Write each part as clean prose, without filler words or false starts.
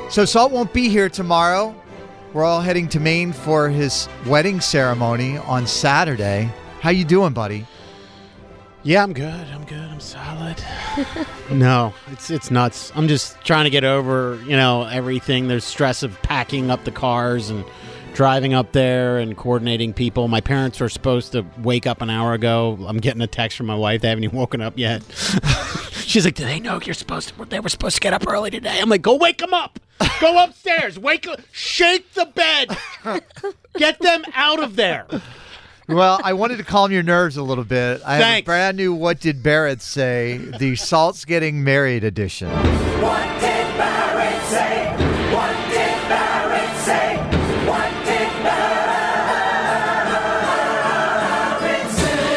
So Salt won't be here tomorrow. We're all heading to Maine for his wedding ceremony on Saturday. How you doing, buddy? Yeah, I'm good. I'm solid. No, it's nuts. I'm just trying to get over, everything. There's stress of packing up the cars and driving up there and coordinating people. My parents were supposed to wake up an hour ago. I'm getting a text from my wife. They haven't even woken up yet. She's like, "Do they know they were supposed to get up early today?" I'm like, "Go wake them up. Go upstairs. Shake the bed. Get them out of there." Well, I wanted to calm your nerves a little bit. I have a brand new What Did Barrett Say? The Salt's Getting Married edition. What did Barrett say? What did Barrett say? What did Barrett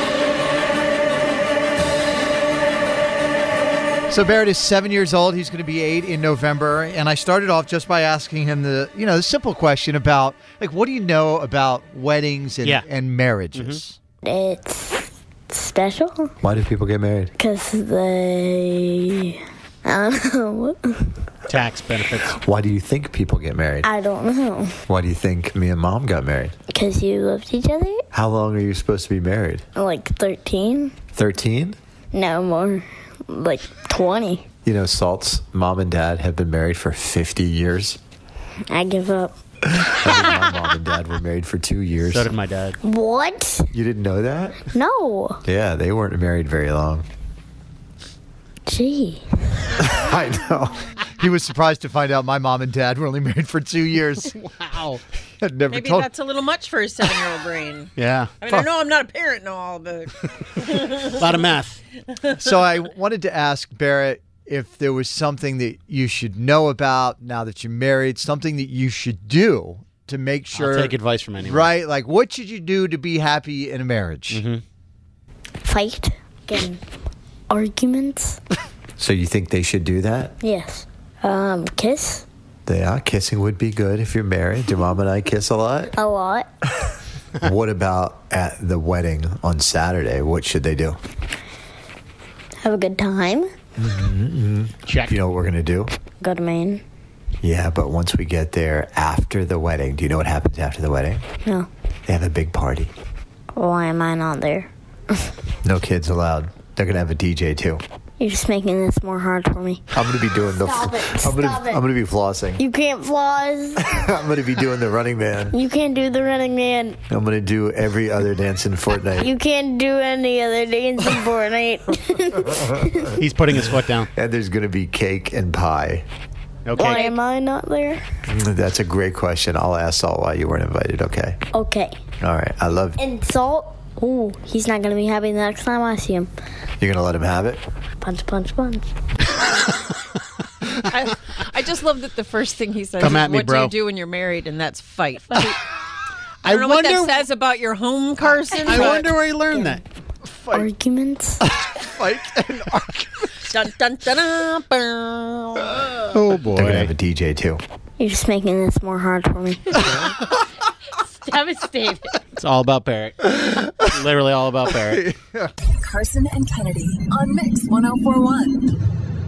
say? So Barrett is 7 years old. He's going to be 8 in November. And I started off just by asking him the simple question about, what do you know about weddings and marriages? It's special. Why do people get married? Because I don't know. Tax benefits. Why do you think people get married? I don't know. Why do you think me and Mom got married? Because you loved each other? How long are you supposed to be married? Like 13? 13? No, more. Like 20. Salt's mom and dad have been married for 50 years. I give up. My mom and dad were married for 2 years. So did my dad. What? You didn't know that? No. Yeah, they weren't married very long. Gee. I know. He was surprised to find out my mom and dad were only married for 2 years. Wow. I'd never Maybe told. that's a little much for his 7-year-old brain. Yeah. I mean, I know I'm not a parent and all, but... A lot of math. So I wanted to ask Barrett if there was something that you should know about now that you're married, something that you should do to make sure. I'll take advice from anyone. Right? Like, what should you do to be happy in a marriage? Mm-hmm. Fight. Get arguments. So you think they should do that? Yes. Kiss. Yeah, kissing would be good if you're married. Do Mom and I kiss a lot? A lot. What about at the wedding on Saturday? What should they do? Have a good time. Check. You know what we're going to do? Go to Maine. Yeah, but once we get there after the wedding, do you know what happens after the wedding? No. They have a big party. Why am I not there? No kids allowed. They're going to have a DJ too. You're just making this more hard for me. I'm going to be doing Stop it. I'm going Stop it. to be flossing. You can't floss. I'm going to be doing the Running Man. You can't do the Running Man. I'm going to do every other dance in Fortnite. You can't do any other dance in Fortnite. He's putting his foot down. And there's going to be cake and pie. Okay. Why am I not there? That's a great question. I'll ask Salt why you weren't invited, okay? Okay. All right. I love you. And Salt, ooh, he's not going to be happy the next time I see him. You're going to let him have it? Punch, punch, punch. I just love that the first thing he says Come is, at me, what bro. do you do when you're married? And that's fight. I I don't know what that wonder. says about your home, Carson. I but- wonder where he learned that. Arguments. Fight and argue. Dun, dun, dun, dun, dun. Oh They're going to have boy. a DJ too. You're just making this more hard for me. Devastated. It's all about Barrett. Literally all about Barrett. Carson and Kennedy on Mix 1041.